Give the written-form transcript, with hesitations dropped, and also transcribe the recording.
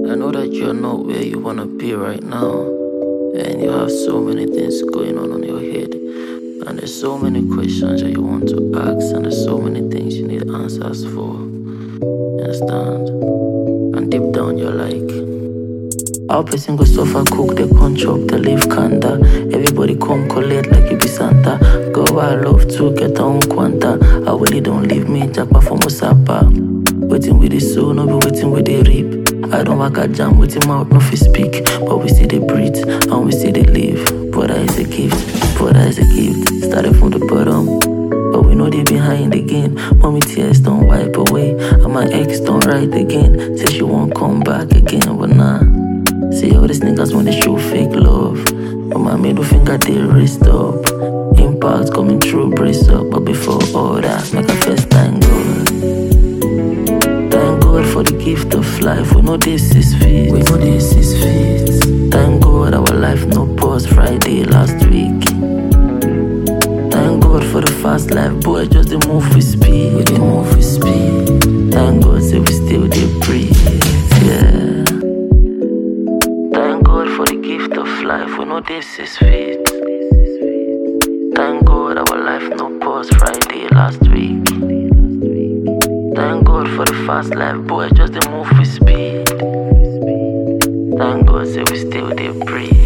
I know that you're not where you wanna be right now, and you have so many things going on your head, and there's so many questions that you want to ask, and there's so many things you need answers for. You understand? And deep down you're like, how person go suffer, cook, they can't chop, they leave kanda. Everybody come collect like you be Santa. Girl, I love to get on quanta. I really don't leave me, jackpot for Musapa. Waiting with the soul, no be waiting with the reap. I don't work a jam with him out, no fi speak. But we see they breathe, and we see they live. Brother is a gift, brother is a gift. Started from the bottom, but we know they behind again. Mommy tears don't wipe away, and my ex don't write again. Say she won't come back again, but nah. See all these niggas when they show fake love, but my middle finger they raised up. Impact coming through, brace up. But before all that, make a first thank God. Thank God for the gift of life. We know this is fit. We know this is fit. Thank God our life no pause Friday last week. Thank God for the fast life, boy, just the move with speed. We dey move with speed. Thank God say we still dey breathe. Yeah. Thank God for the gift of life. We know this is fit. Thank God our life no pause Friday last week. Thank God for the fast life, boy, just the move with speed. Thank God say we still dey breathe.